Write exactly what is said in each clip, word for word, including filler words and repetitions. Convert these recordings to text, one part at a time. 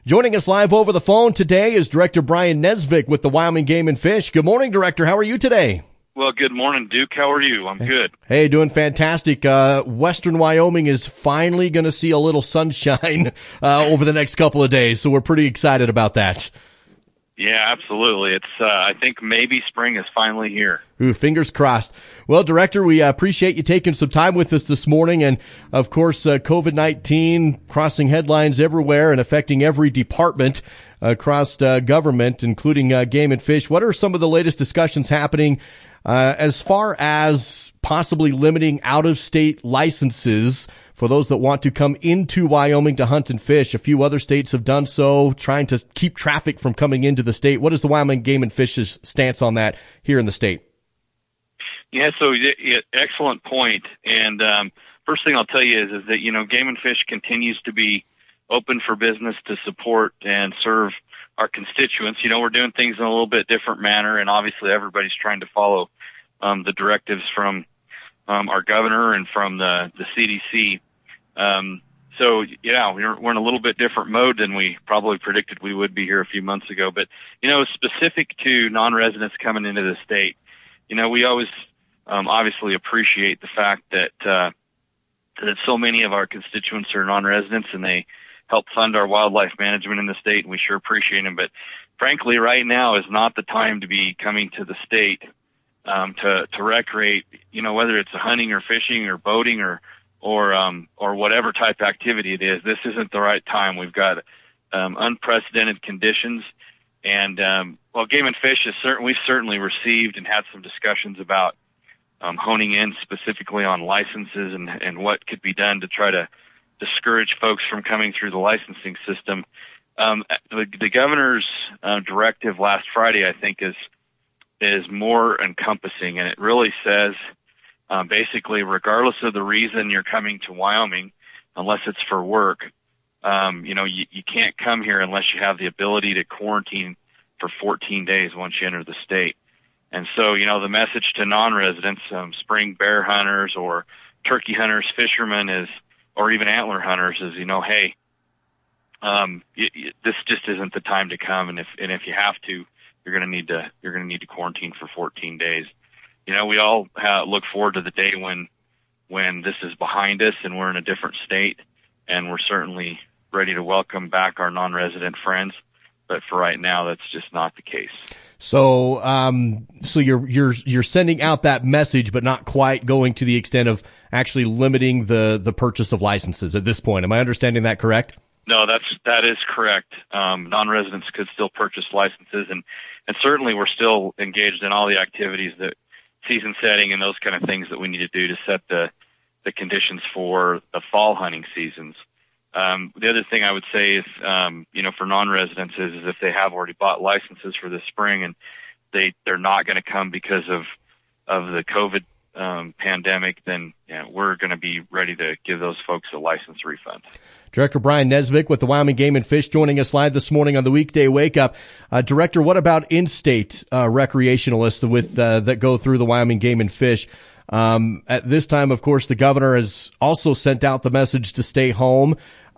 Joining us live over the phone today is Director Brian Nesbitt with the Wyoming Game and Fish. Good morning, Director. How are you today? Well, good morning, Duke. How are you? I'm good. Hey, doing fantastic. Uh, Western Wyoming is finally going to see a little sunshine uh, over the next couple of days, so we're pretty excited about that. Yeah, absolutely. It's uh, I think maybe spring is finally here. Ooh, fingers crossed. Well, Director, we uh, appreciate you taking some time with us this morning. And, of course, uh, COVID nineteen crossing headlines everywhere and affecting every department across uh, government, including uh, Game and Fish. What are some of the latest discussions happening uh, as far as possibly limiting out-of-state licenses for those that want to come into Wyoming to hunt and fish? A few other states have done so, trying to keep traffic from coming into the state. What is the Wyoming Game and Fish's stance on that here in the state? Yeah, so yeah, excellent point. And um, first thing I'll tell you is, is that, you know, Game and Fish continues to be open for business to support and serve our constituents. You know, we're doing things in a little bit different manner, and obviously everybody's trying to follow um, the directives from um, our governor and from the, the C D C. Um, so yeah, we're, we're in a little bit different mode than we probably predicted we would be here a few months ago. But, you know, specific to non-residents coming into the state, you know, we always, um, obviously appreciate the fact that, uh, that so many of our constituents are non-residents and they help fund our wildlife management in the state, and we sure appreciate them. But frankly, right now is not the time to be coming to the state, um, to, to recreate, you know, whether it's hunting or fishing or boating or, or um or whatever type of activity it is. This isn't the right time. We've got um unprecedented conditions, and um well, Game and Fish is certain we've certainly received and had some discussions about um honing in specifically on licenses and and what could be done to try to discourage folks from coming through the licensing system. Um the, the governor's uh, directive last Friday, I think, is is more encompassing, and it really says Uh, basically, regardless of the reason you're coming to Wyoming, unless it's for work, um, you know, you, you can't come here unless you have the ability to quarantine for fourteen days once you enter the state. And so, you know, the message to non-residents, um, spring bear hunters or turkey hunters, fishermen is, or even antler hunters is, you know, hey, um, y- y- this just isn't the time to come. And if, and if you have to, you're going to need to, you're going to need to quarantine for fourteen days. You know, we all uh, look forward to the day when when this is behind us and we're in a different state, and we're certainly ready to welcome back our non-resident friends. But for right now, that's just not the case. So, um, so you're you're you're sending out that message, but not quite going to the extent of actually limiting the the purchase of licenses at this point. Am I understanding that correct? No, that's that is correct. Um, non-residents could still purchase licenses, and and certainly we're still engaged in all the activities that season setting and those kind of things that we need to do to set the, the conditions for the fall hunting seasons. Um, the other thing I would say is, um, you know, for non-residents is, is if they have already bought licenses for this spring and they, they're not going to come because of, of the COVID, um, pandemic, then yeah, we're going to be ready to give those folks a license refund. Director Brian Nesbitt with the Wyoming Game and Fish joining us live this morning on the Weekday Wake Up. Uh, Director, what about in-state uh, recreationalists with uh, that go through the Wyoming Game and Fish? Um, at this time, of course, the governor has also sent out the message to stay home.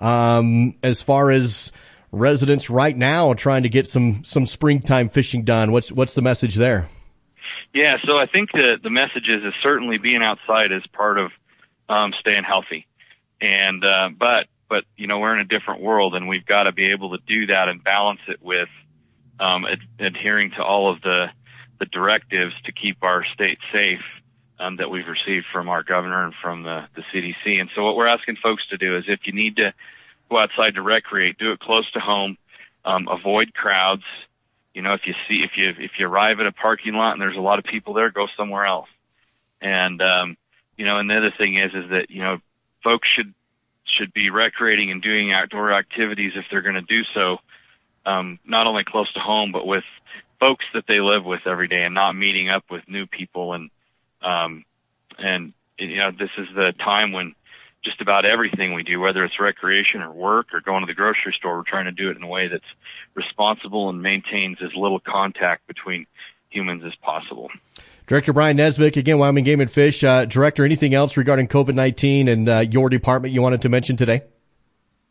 Um, as far as residents right now trying to get some some springtime fishing done, what's what's the message there? Yeah, so I think the the message is, is certainly being outside is part of um, staying healthy, and uh, but. But, you know, we're in a different world, and we've got to be able to do that and balance it with um, ad- adhering to all of the, the directives to keep our state safe um, that we've received from our governor and from the, the C D C. And so what we're asking folks to do is if you need to go outside to recreate, do it close to home, um, avoid crowds. You know, if you see if you if you arrive at a parking lot and there's a lot of people there, go somewhere else. And, um, you know, and the other thing is is that, you know, folks should should be recreating and doing outdoor activities if they're going to do so, um, not only close to home, but with folks that they live with every day and not meeting up with new people. And, um, and, you know, this is the time when just about everything we do, whether it's recreation or work or going to the grocery store, we're trying to do it in a way that's responsible and maintains as little contact between humans as possible. Director Brian Nesbitt, again, Wyoming Game and Fish. Uh, Director, anything else regarding COVID nineteen and uh, your department you wanted to mention today?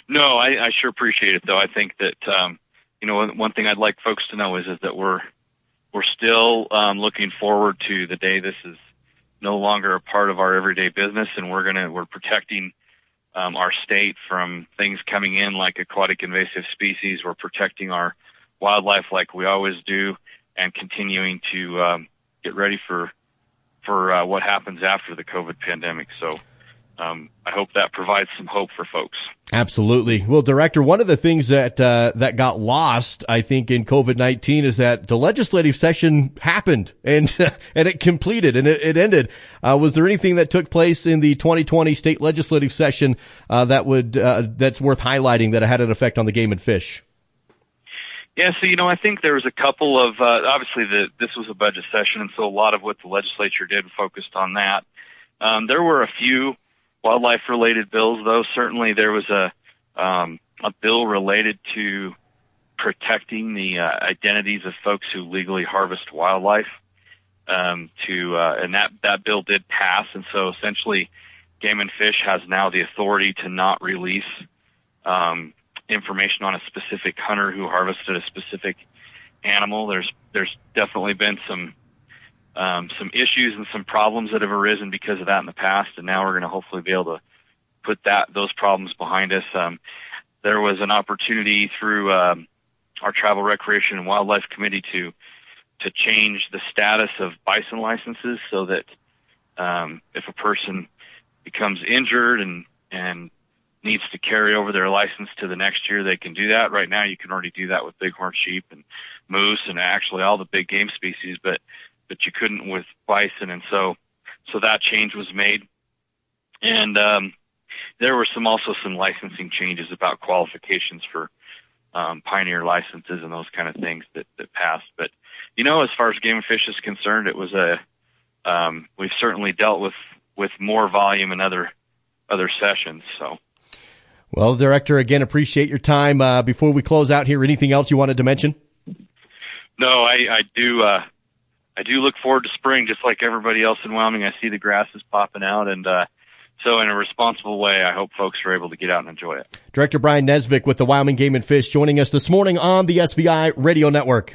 No, I, I sure appreciate it, though. I think that, um, you know, one thing I'd like folks to know is, is that we're we're still um, looking forward to the day this is no longer a part of our everyday business, and we're gonna we're protecting um, our state from things coming in like aquatic invasive species. We're protecting our wildlife like we always do, and continuing to um, get ready for for uh, what happens after the COVID pandemic. So. Um, I hope that provides some hope for folks. Absolutely. Well, Director, one of the things that uh, that got lost, I think, in COVID nineteen is that the legislative session happened and and it completed and it, it ended. Uh, was there anything that took place in the twenty twenty state legislative session uh, that would uh, that's worth highlighting that had an effect on the Game and Fish? Yeah, so, you know, I think there was a couple of, uh, obviously the, this was a budget session, and so a lot of what the legislature did focused on that. Um, there were a few wildlife-related bills, though. Certainly there was a um, a bill related to protecting the uh, identities of folks who legally harvest wildlife. Um, to uh, and that that bill did pass, and so essentially, Game and Fish has now the authority to not release um, information on a specific hunter who harvested a specific animal. There's there's definitely been some. Um, some issues and some problems that have arisen because of that in the past, and now we're going to hopefully be able to put that those problems behind us. Um, there was an opportunity through um, our Travel, Recreation, and Wildlife Committee to to change the status of bison licenses so that um, if a person becomes injured and and needs to carry over their license to the next year, they can do that. Right now, you can already do that with bighorn sheep and moose and actually all the big game species, but but you couldn't with bison, and so so that change was made. And um, there were some also some licensing changes about qualifications for um, pioneer licenses and those kind of things that, that passed. But you know, as far as Game and Fish is concerned, it was a um, we've certainly dealt with with more volume in other other sessions. So. Well, Director, again, appreciate your time. Uh, before we close out here, anything else you wanted to mention? No, I, I do. Uh, I do look forward to spring, just like everybody else in Wyoming. I see the grasses popping out, and uh, so in a responsible way, I hope folks are able to get out and enjoy it. Director Brian Nesvik with the Wyoming Game and Fish joining us this morning on the S V I Radio Network.